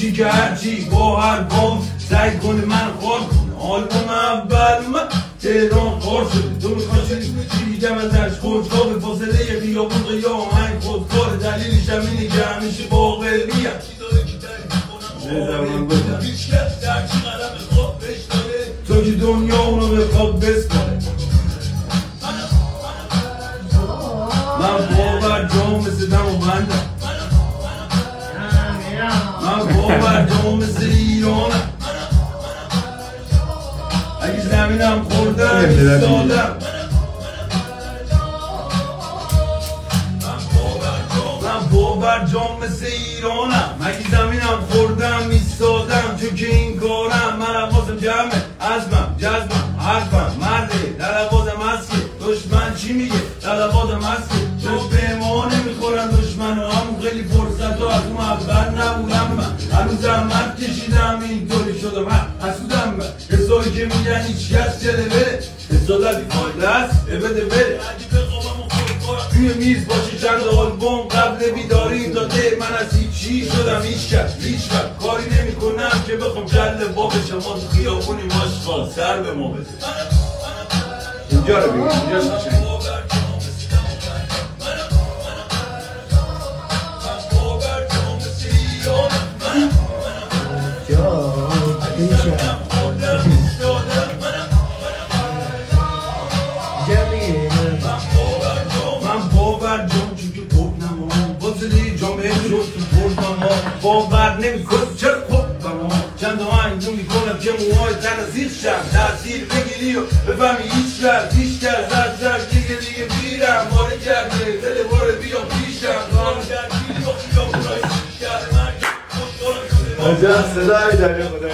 خوشی که هرچی با هر گام سعی کنه من خوار کنه. آلبوم اول من تهران خوار شده، تو میخواد چی دیگم ازش؟ خودکار به فاصله یه خیابون قیام هنگ خودکار، دلیلش هم اینه که همیشه با قلبیم تو که دنیا اونو بخواد بسپاره. من باور جام مثل دم و بندم، من باور جام مثل ایرانم، اگه زمینم خوردم ایستادم. من باور جام مثل ایرانم، اگه زمینم خوردم ایستادم. چون که این کارم من حواسم جمعه، عزمم جزمم حرفم مرده، در حواسم هست که دشمن چی میگه، در حواسم هست که تو به ما نمیخورن دشمن و همون خیلی فرصت ها از اون اول نبودم. من هنوز زحمت کشیدم اینطوری شدم، من حسودم به کسایی که میگن هیچ کس چله بره، حسادت فایده است بده بره. توی میز باشه چند آلبوم قبل بیداری داده، من از هیچی شدم هیچ وقت کاری نمی کنم که بخوام جل با بشم. ما تو خیابونی ماشقال سر به ما بده. اینجا رو بگیم، اینجا شد باور نمی‌کنم چرا خوبم چند آهنگ میکنم که موهای تن زیر شم تاثیر بگیری و بفهمی هیچ کرد زد دیگه بیرم باره کرده دل باره بیا پیشم عجب صدایی داری خدا.